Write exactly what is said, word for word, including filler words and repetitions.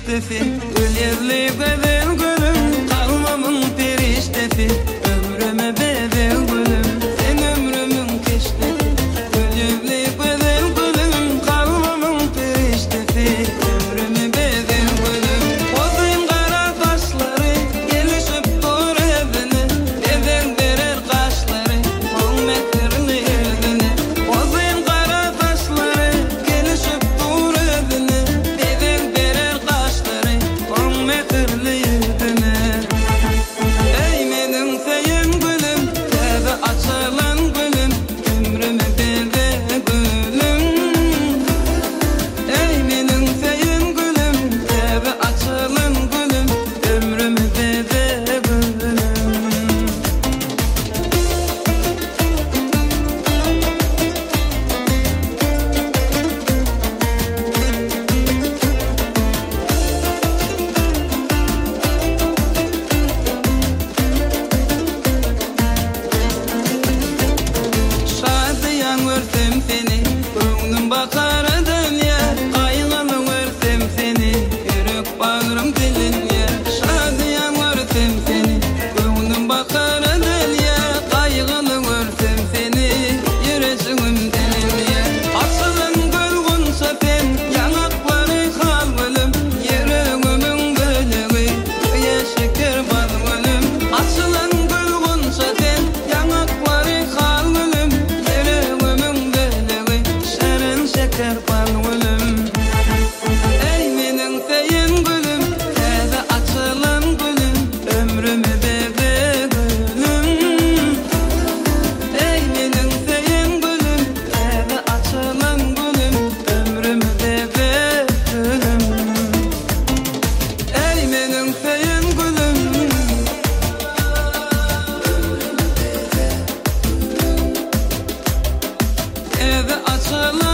periştefi, ölürlü güzel gülüm, kalmamın periştefi, ömrüme bedel gülüm, sen ömrümün keştefi, ölürlü güzel gülüm, kalmamın periştefi, ömrüme bedel gülüm. Ozayım kara taşları, gelişip dur evine, bedel verer kaşları, on metrli evine. Ozayım kara taşları, gelişip dur evine, bedel verer kaşları, on metrli evine. Ey menin seyin gülüm, tebe açılan gülüm, ömrüme bedel gülüm. Ey menin seyin gülüm, tebe açılan gülüm, ömrüme bedel gülüm. Şadiyan görsem seni, koynum bakar dünya, kaygılı görsem seni, yürek bağrım dilinye. Şadiyan görsem seni, koynum bakar dünya, kaygılı görsem seni, yüreğim dilinye. Açılın gülgünse sen, yanakları kal gülüm, yüreğimin gülüğü, öye şeker bal gülüm. Açılın gülgünse sen, yanakları kal gülüm, yüreğimin gülüğü, şerin şeker bal gülüm. Ey menin seyin gülüm, tebe açılan gülüm, ömrüme bedel gülüm. Ey menin seyin gülüm, tebe açılan gülüm, ömrüme bedel gülüm. Ey menin seyin gülüm, tebe açılan